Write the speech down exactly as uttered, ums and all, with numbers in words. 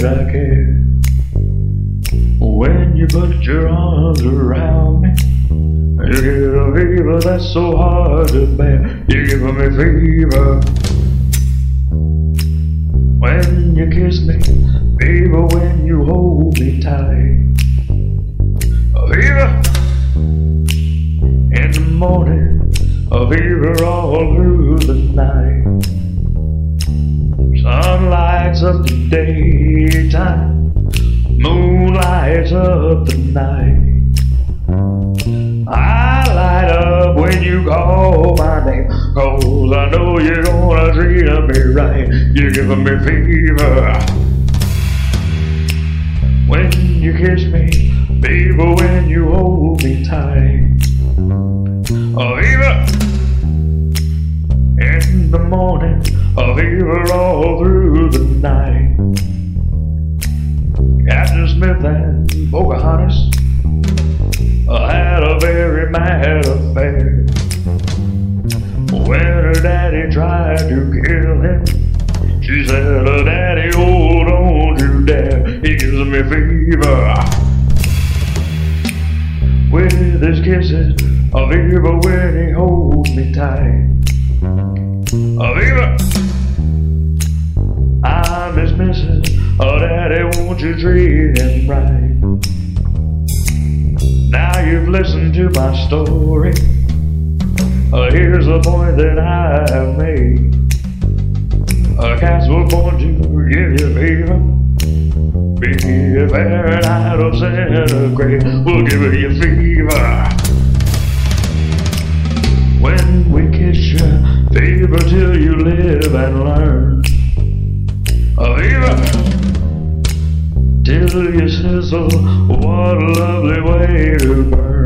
much I care when you put your arms around me. You get a fever that's so hard to bear. You give me fever when you kiss me, fever when you hold me tight. A fever in the morning, a fever all through the night. Sun lights up the daytime, moon lights up the night. I light up when you call my name, 'cause I know you're gonna treat me right. You're giving me fever when you kiss me, fever when you hold me tight. A fever in the morning, a fever all through the night. Captain Smith and Pocahontas had a very mad affair. When her daddy tried to kill him, she said, "Oh, Daddy, oh, don't you dare. He gives me fever with his kisses, a fever when he holds me tight. A fever I miss missing. Oh, Daddy, won't you treat him right?" Now you've listened to my story. Uh, here's the point that I have made. Uh, cats were born to give you fever. Be it Fahrenheit or centigrade, we'll give you fever. When we kiss you, fever till you live and learn. A fever till you sizzle, what a lovely way to burn.